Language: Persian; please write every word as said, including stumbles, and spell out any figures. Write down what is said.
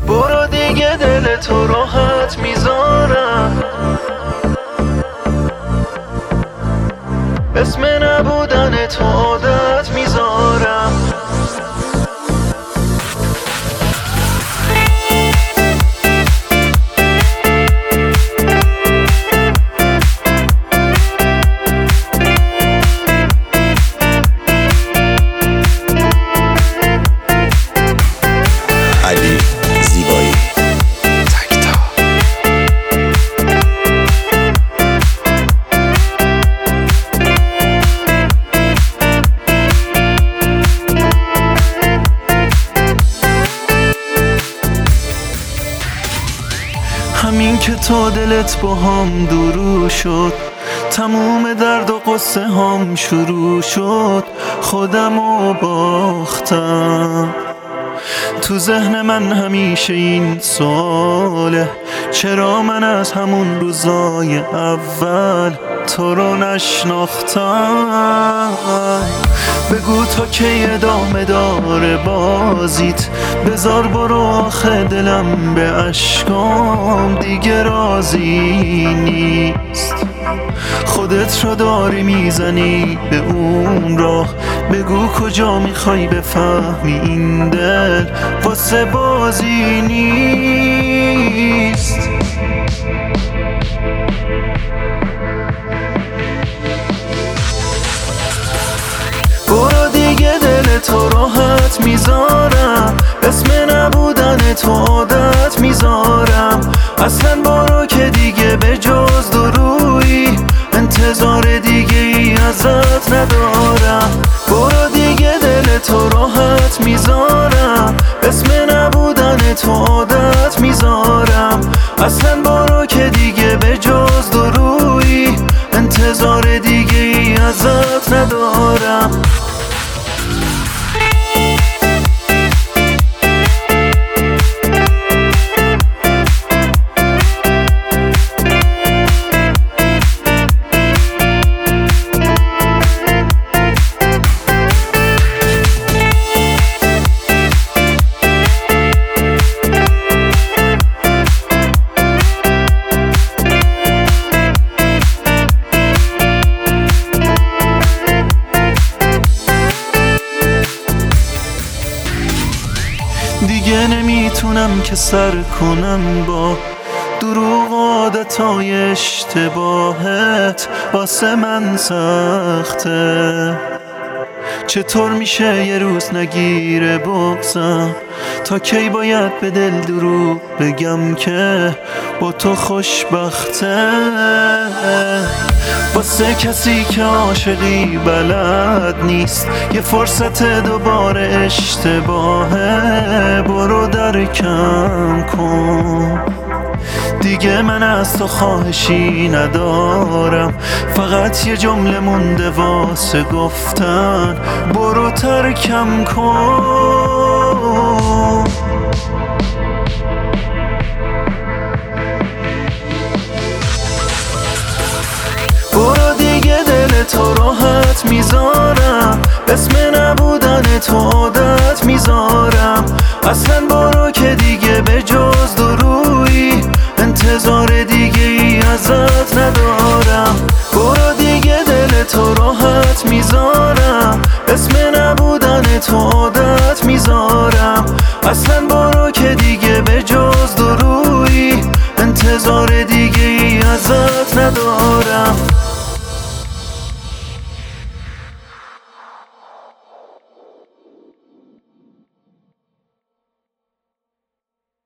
برو دیگه دل تو راحت میذارم، اسم نبودن تو عادت میذارم. همین که تو دلت با هم درو شد، تموم درد و قصه هم شروع شد. خودمو باختم، تو ذهن من همیشه این سواله، چرا من از همون روزای اول تو رو نشناختم. بگو تا کی ادامه داره بازیت، بذار برو آخه دلم به اشکام دیگه راضی نیست. خودت رو داری میزنی به اون راه، بگو کجا میخوای بفهمی این دل واسه بازی نیست. برو دیگه دل تو راحت میذارم، اسم نبودن تو عادت میذارم. اصلا برو که دیگه به جز درویی انتظار دیگه ای ازت ندارم. برو دیگه دل تو راحت میذارم، اسم نبودن تو عادت میذارم. اصلا برو که دیگه به جز درویی انتظار دیگه ای ازت ندارم. دیگه نمیتونم که سر کنم با دروغ عادتای اشتباهت، واسه من سخته. چطور میشه یه روز نگیره بغضم، تا کی باید به دل دروغ بگم که با تو خوشبخته. واسه کسی که عاشقی بلد نیست، یه فرصت دوباره اشتباهه، برو درکم کن. دیگه من از تو خواهشی ندارم، فقط یه جمله مونده واسه گفتن، برو ترکم کن. برو دیگه دل تو راحت میذارم، اسم نبودن تو عادت میذارم. اصلا برو که دیگه به جز درویی انتظار دیگه ای ازت ندارم. برو دیگه دل تو راحت میذارم، اسم نبودن تو عادت میذارم. اصلا برو که دیگه به جز درویی انتظار دیگه ای ازت ندارم.